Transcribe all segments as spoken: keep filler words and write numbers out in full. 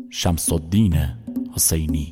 شمس‌الدین حسینی.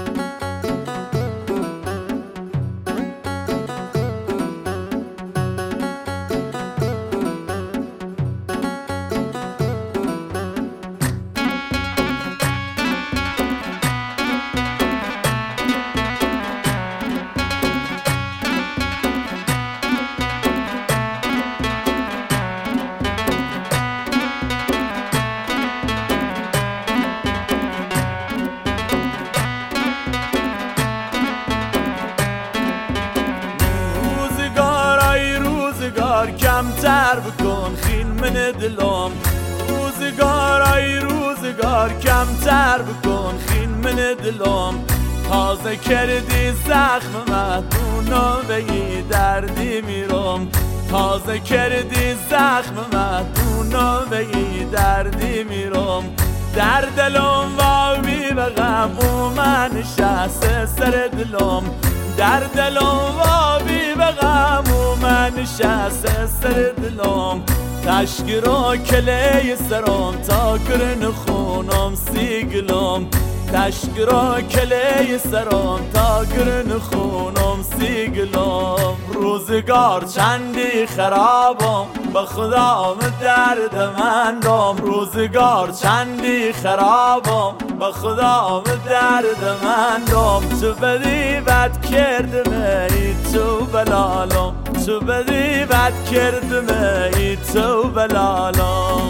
کمتر بکن خین من دلم، روزگار ای روزگار کمتر بکن خین من دلم. تازه کردی زخم مدونا بگی دردی میرم، تازه کردی زخم مدونا بگی دردی میرم. در دلم واوی بغم اومد نشسته سر دلم، در دلم واوی بغم اومد نشسته سر دلم. تشگیرا کلی سرم تا گرن خونم سیگلم، تشگیرا کلی سرم تا گرن خونم سیگلم. روزگار چندی خرابم به خدام درد من دام، روزگار چندی خرابم به خدام درد من دام. تو بدی بد کردم ای تو بلالم، تو بدی بد کردم ای تو بلالم.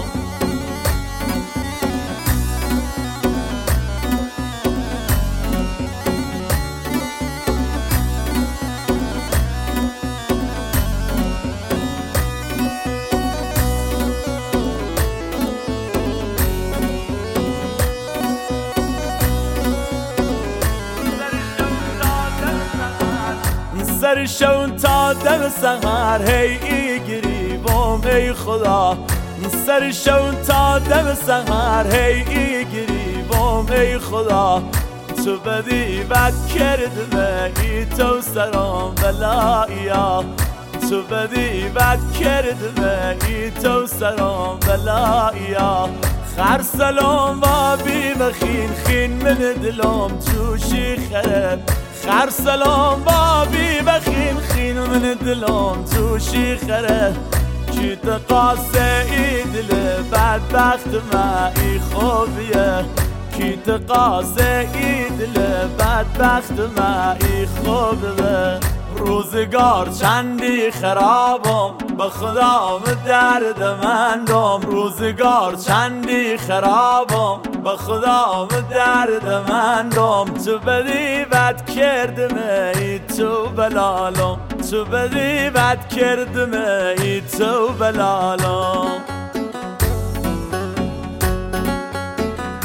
سر شون تا دم سهر هی ای گریبم ای خدا، سر شون تا دم سهر هی ای گریبم ای خدا. تو بدی بد کردم ای تو سرم بلایا، تو بدی بد کردم ای تو سرم بلایا. خرسلم و بی بخین خین من دلم توشی خرب، خرسلام بابی بخین خین من دلم توشی خره. چیت قاسه ای دل بدبخت ما ای خوبیه، کیت قاسه ای دل بدبخت ما ای خوبیه. روزگار چندی خرابم به خدام درد من دام، روزگار چندی خرابم به خدام درد من دام. تو بدی بد کردم ای تو بلالم، تو بدی بد کردم ای تو بلالم.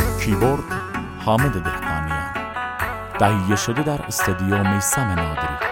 کیبورد حامد دهقانیان، تهیه شده در استودیو میثم نادری.